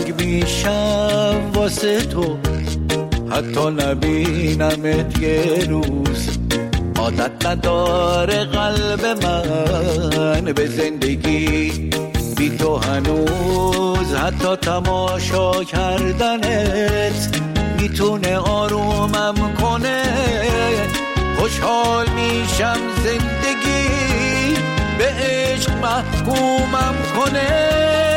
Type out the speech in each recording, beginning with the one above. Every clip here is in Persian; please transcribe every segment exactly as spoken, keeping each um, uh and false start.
تنگ میشم واسه تو، حتی نبینمت یه روز. عادت نداره قلب من به زندگی بی تو هنوز، حتی تماشا کردنت میتونه آرومم کنه. خوشحال میشم زندگی به عشق محکومم کنه.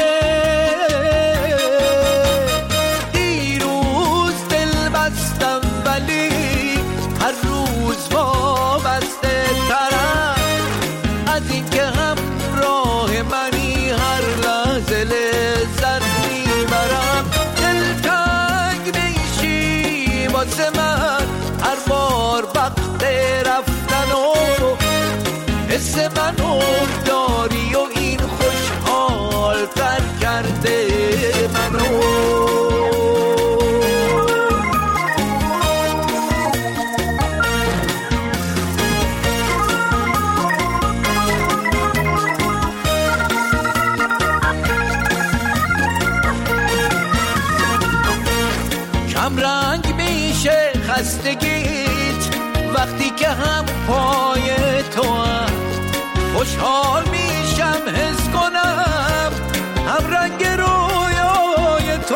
دیروز دل بستم ولی هر روز وابسته ترم از این که همراه منی، هر لحظه لذت میبرم. دلتنگ میشی واسه من هر بار وقت رفتن و حس منو داری و این خوشحال تر کرده منو. کم رنگ میشه خستگیت وقتی که هم پای تو هم. خوشحال میشم حس کنم هم رنگ رویای تو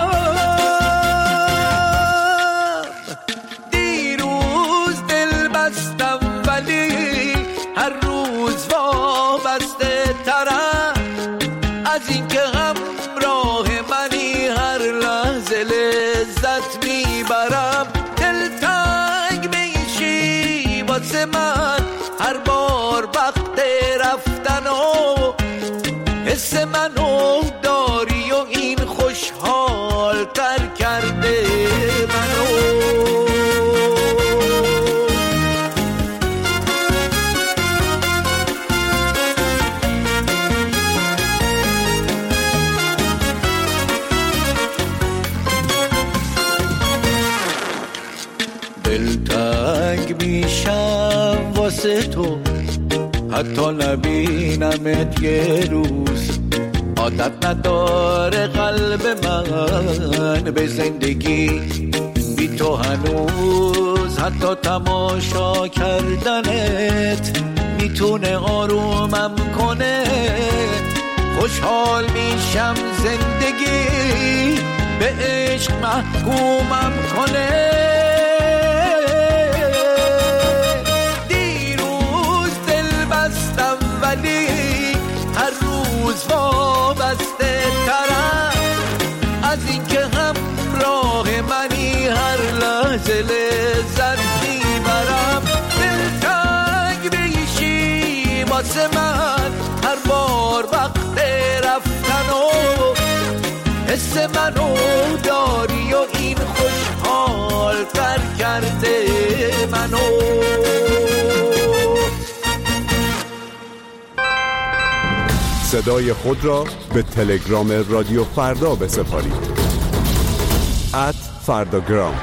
هم. دیروز دل بستم ولی هر روز وابسته ترم از این که همراه منی، هر لحظه لذت میبرم. دلتنگ میشی واسه من هر بار وقت رفتن و حس منو داری و این خوشحال تر کرده منو. دلتنگ میشم واسه تو، حتی نبینمت یه روز. عادت نداره قلب من به زندگی بی تو هنوز، حتی تماشا کردنت میتونه آرومم کنه. خوشحال میشم زندگی به عشق محکومم کنه. ولی هر روز وابسته ترم از این که همراه منی، هر لحظه لذت میبرم. دلتنگ میشی واسه من هر بار وقت رفتن و حس منو داری و این خوشحال تر کرده منو. صدای خود را به تلگرام رادیو فردا بسپارید. ات فرداگرام.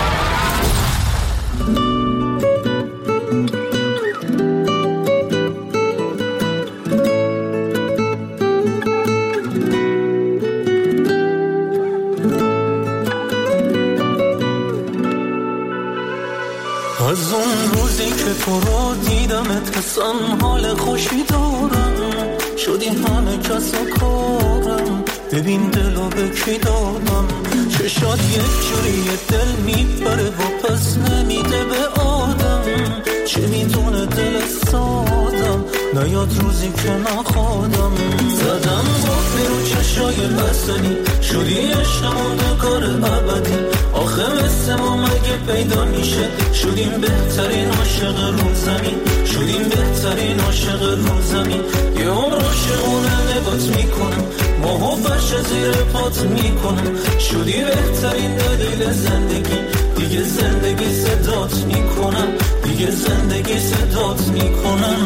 از اون روزی که تو رو دیدمت حسن حال خوشی دارم، شدی همه کس و کارم. ببین دلو به کی دادم، چشات یک جوری دل میبره و پس نمیده به آدم. چه میدونه دل سادم، نیاد روزی که نخوادم. زدم با رو چشای بسنی، شدی عشقمون کار ابدی. آخه مثل ما مگه پیدا میشه، شدیم بهترین عاشق رو زمین. شدیم بهترین عاشق رو زمین. یه عمر عاشقونه نگات میکنم، ماهو فرش زیر پات میکنم. شدی بهترین دلیل زندگی، دیگه زندگی صدات میکنم. دیگه زندگی صدات میکنم.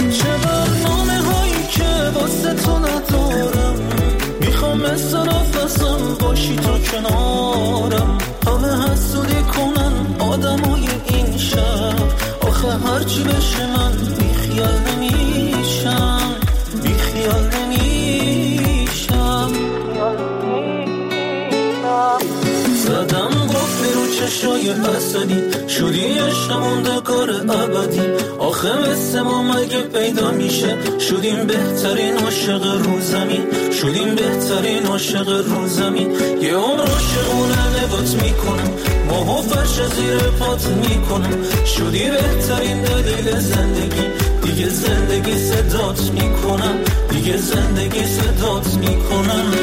مثل نفس میترسم باشی تو کنارم. همه حسودی کنن آدمای این شب، آخه هرچی بشه من بیخیال نمیشم، بیخیال نمیشم. زدم گفتی رو چشای اسدی، شدی عشقموندگار ابدی. آخه مثل ما مگه پیدا میشه، شدیم بهترین عاشق رو زمین، شدیم بهترین عاشق رو زمین. یه عمر عاشقونه نگات میکنم، ماهو فرش زیر پات میکنم. شدی بهترین دلیل زندگی، دیگه زندگی صدات میکنم، دیگه زندگی صدات میکنم.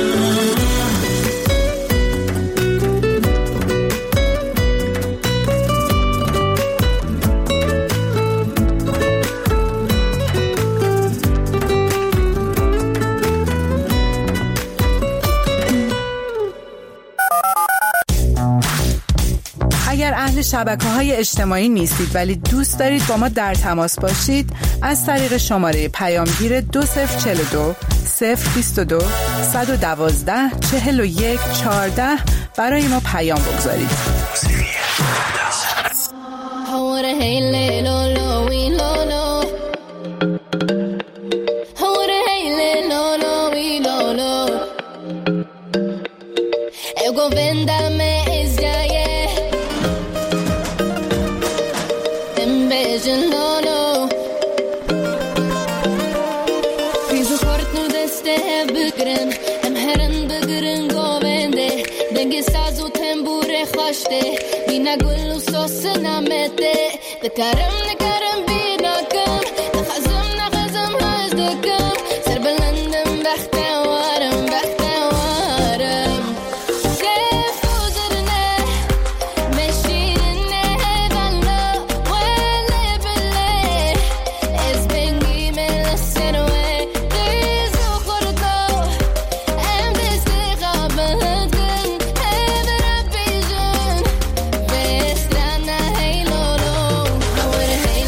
اگر اهل شبکه‌های اجتماعی نیستید ولی دوست دارید با ما در تماس باشید، از طریق شماره پیامگیر دو صفر چهل و دو صفر بیست و دو صد و دوازده چهل و یک چهارده برای ما پیام بگذارید. نقول وصوصنا متى ذكرم نكرم بينكم نخزم نخزم هجدكم سر بلندم بختي وارم بختي وارم كيف وزرنا مشينا هبلنا ولا بالله اسبنجي من السنوة تيزو خرطو ام دستقابلت Hey,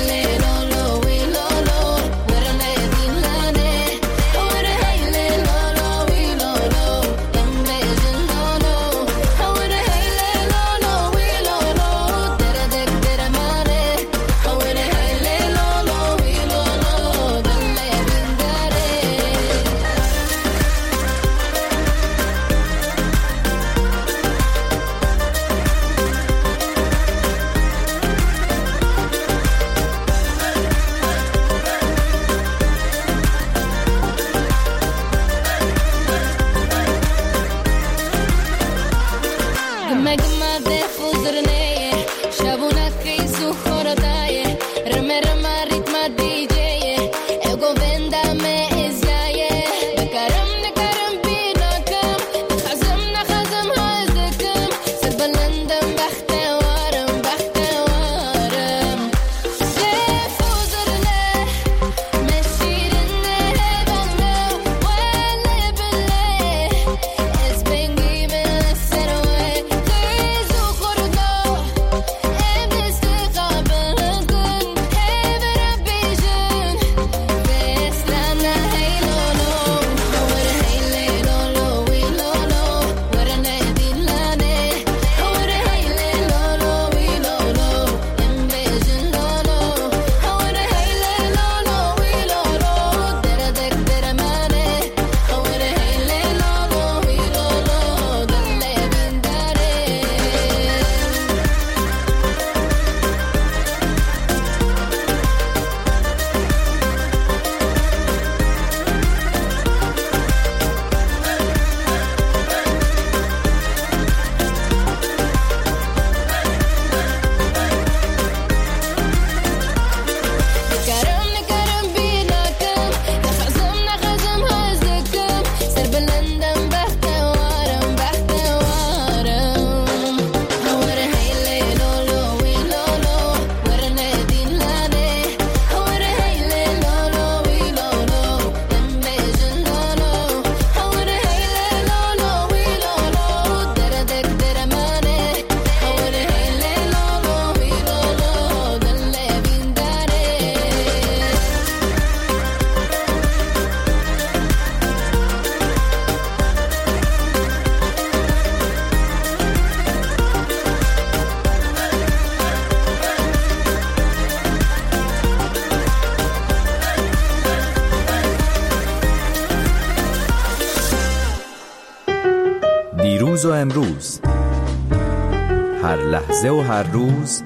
دیروز و امروز، هر لحظه و هر روز،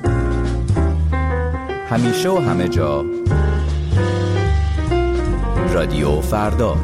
همیشه و همه جا. رادیو فردا.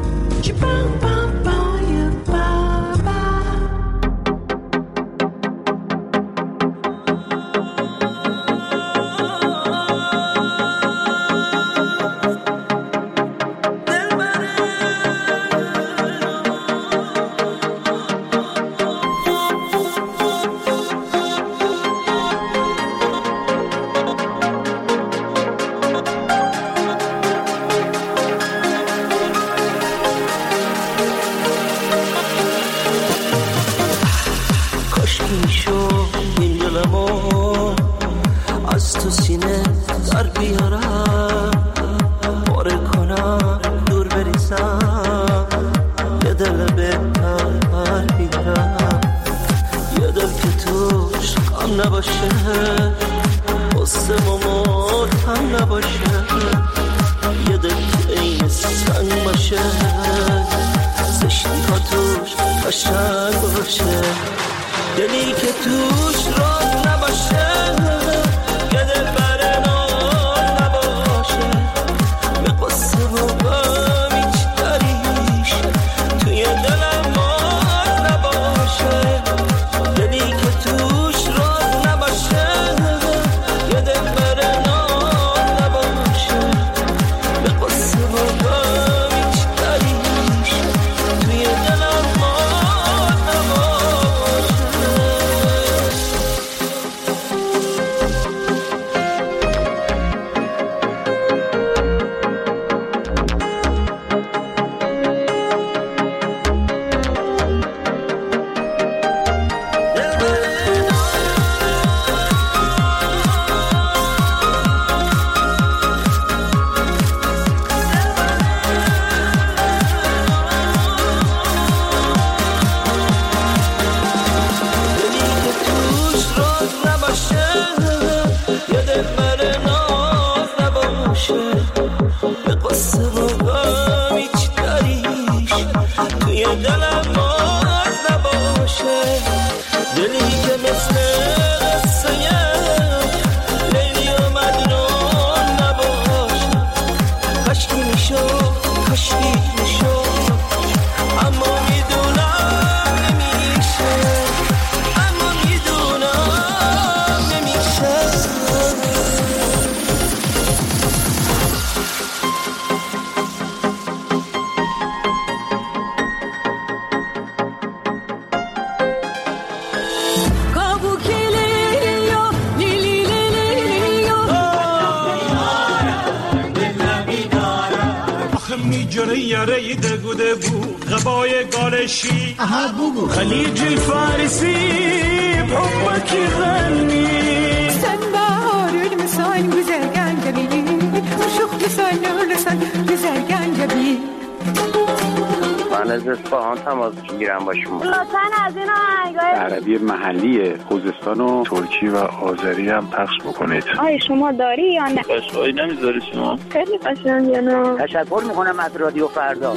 خليج الفارسي بحبك يغني سنبار المسان güzelgen جميل وشوق لسان لسان güzelgen جميل. من از اصفهان تماس میگیرم با شما. لطفاً از این آهنگای عربی محلی خوزستان و ترکی و آذری هم پخش بکنید. آیا شما داری یا نه؟ قشنگی نمیذاری شما؟ خیلی قشنگه نه. تشکر میکنم از رادیو فردا.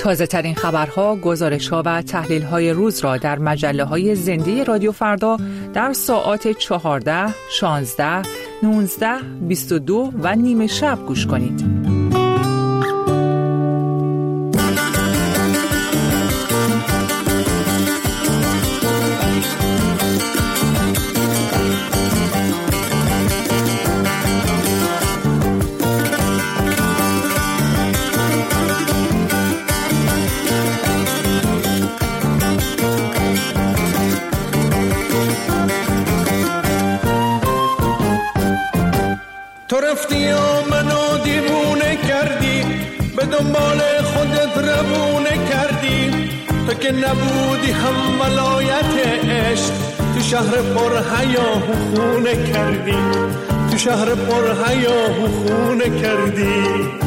تازه ترین خبرها، گزارش ها و تحلیل های روز را در مجله های زنده رادیو فردا در ساعات چهارده، شانزده، نوزده، بیست و دو و نیمه شب گوش کنید. تو رفتی و منو دیوونه کردی، به دنبال خودت روونه کردی. تو که نبودی هم ولایت عشق، تو شهر پر حیاه و خونه کردی، تو شهر پر حیاه و خونه کردی.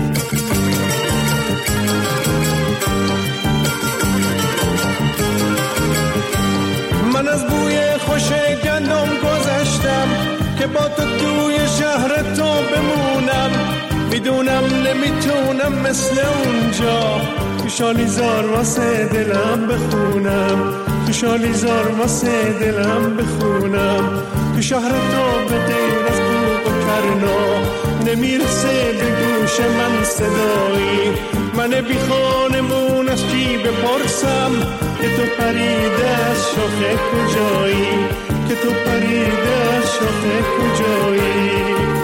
من از بوی خوش گندم گذشتم که با تو توی شهر تو بمونم. میدونم نمیتونم مثل اونجا تو شالیزار واسه دلم بخونم، تو شالیزار واسه دلم بخونم. تو شهر تو به غیر از بوق و کرنا نمیرسه به گوش من صدایی. من بی خانمون از کی بپرسم که تو پریده از شاخه کجایی، که تو پریده از شاخه کجایی.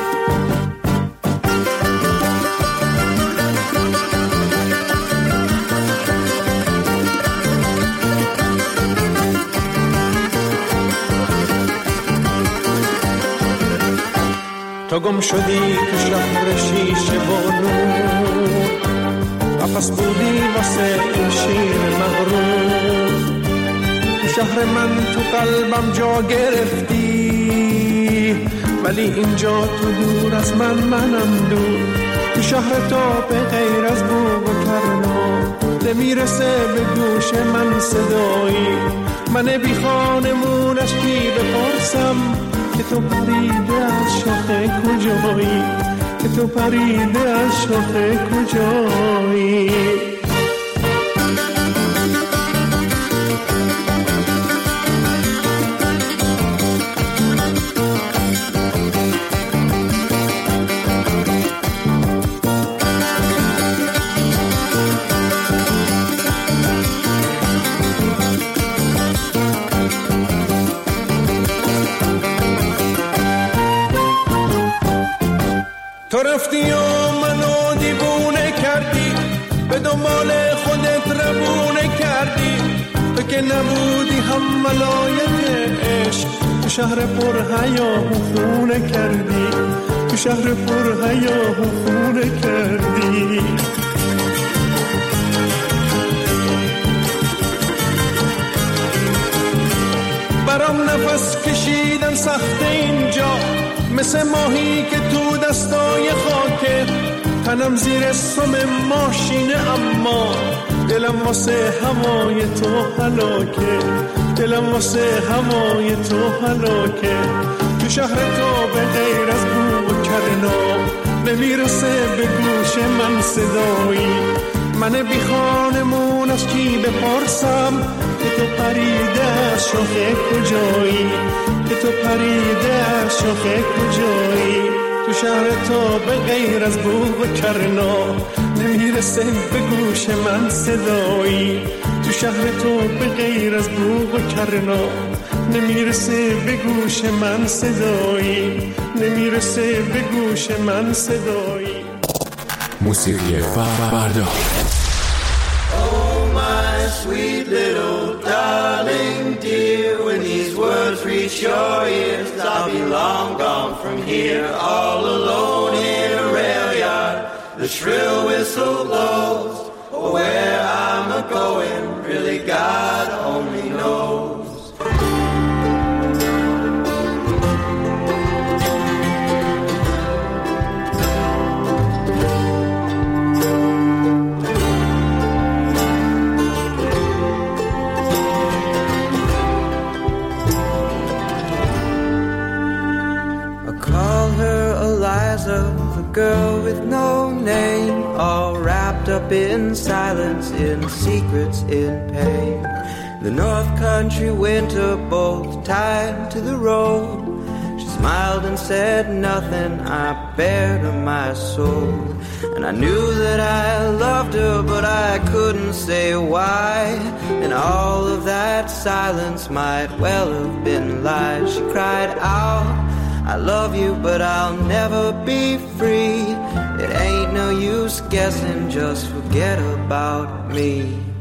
تو گم شدی تو شهر شیشه و نور، قفس بودی واسه این شیر مغرور. تو شهر من تو قلبم جا گرفتی، ولی اینجا تو دور از من منم دور. تو شهر تو به غیر از بوق و کرنا نمیرسه به گوش من صدایی. من بی خانمونش کی بپرسم که تو پریده از شاخه کجایی، که تو پریده از شاخه کجایی. تو رفتی و منو دیوونه کردی، به دنبال خودت روونه کردی. تو که نبودی هم ولایت عشق، تو شهر پر حیاه و خونه کردی، تو شهر پر حیاه و خونه کردی. برام نفس کشیدن سخت اینجا، مثل ماهی که تو دستای خاکه. تنم زیر سم ماشینه اما دلم واسه هوای تو هلاکه، دلم واسه هوای تو هلاکه. تو شهر تو به غیر از بوق و کرنا نمیرسه به گوش من صدایی. من بی خانمون از کی بپرسم که تو پریده از شاخه کجایی، که تو پریده از شاخه کجایی. تو شهر تو به غیر از بوق و کرنا نمیرسه به گوش من صدایی. تو شهر تو به غیر از بوق و کرنا نمیرسه به گوش من صدایی، نمیرسه به گوش من صدایی. موسیقی فردا. Sweet little darling dear, when these words reach your ears, I'll be long gone from here, all alone in a rail yard. The shrill whistle blows, oh, where I'm a-going, really God only knows. Girl with no name, all wrapped wrapped up in silence, in secrets, in pain. The North Country winter both tied to the road. She smiled and said nothing, I bare to my soul. And I knew that I loved her, but I couldn't say why. And all of that silence might well have been lies. She cried out, I love you, but I'll never be free. It ain't no use guessing, just forget about me.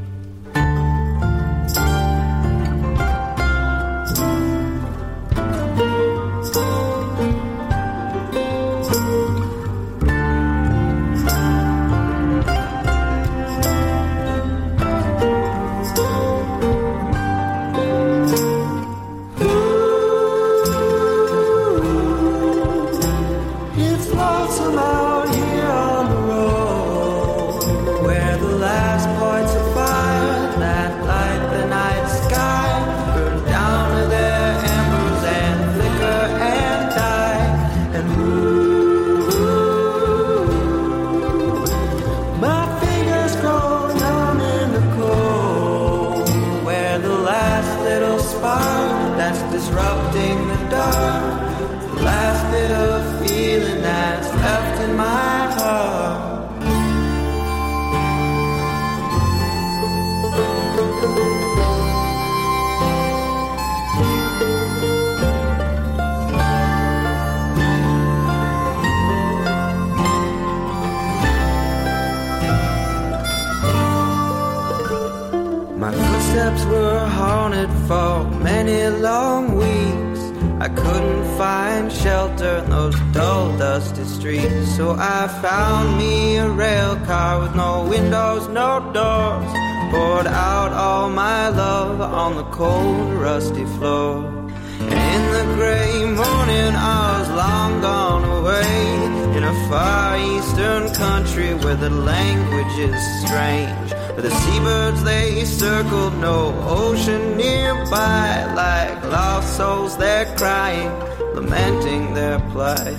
Steps were haunted for many long weeks. I couldn't find shelter in those dull, dusty streets. So I found me a rail car with no windows, no doors. Poured out all my love on the cold, rusty floor. And in the gray morning I was long gone away, in a far eastern country where the language is strange. But the seabirds, they circled, no ocean nearby. Like lost souls, they're crying, lamenting their plight.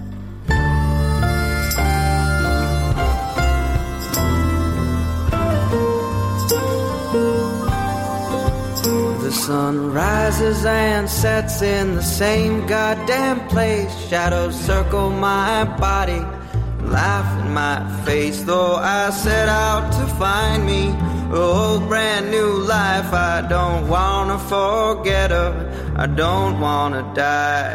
The sun rises and sets in the same goddamn place. Shadows circle my body, laugh in my face. Though I set out to find me a whole brand new life, I don't wanna forget her, I don't wanna die.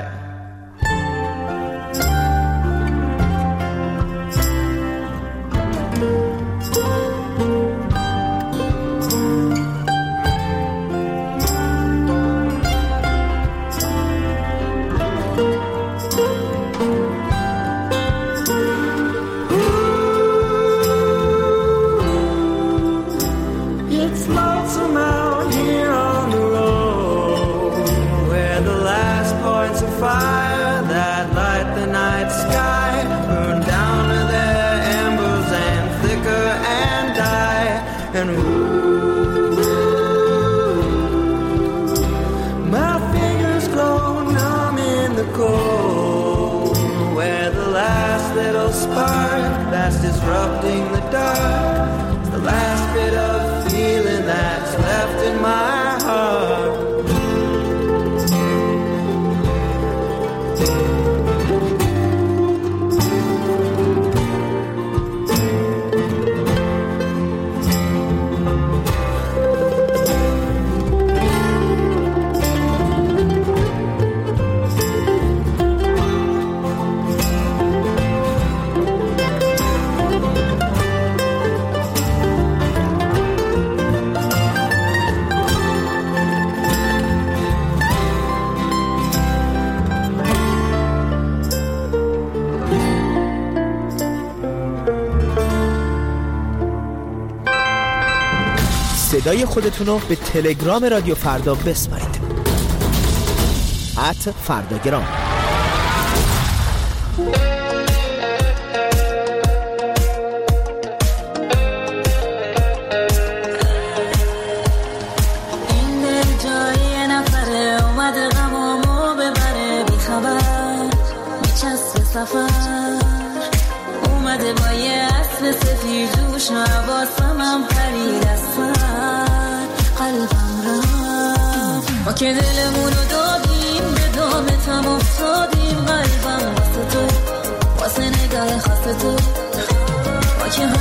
Fire that light the night sky, burn down to their embers and flicker and die. And ooh, my fingers grow numb in the cold, where the last little spark that's disrupting the dark is the last bit of feeling that's left in my heart. صدای خودتون رو به تلگرام رادیو فردا بسپارید. ات فرداگرام. این دل جای نفره اومده غمامو ببره، بی خبر میچسب سفر اومده با یه اسب مثل سفید روش نواسمم پرید از سر قلبم رفت. ما که دلمونو دادیم به دامتم افتادیم، قلبم واسه تو واسه نگاه خاص تو. ما که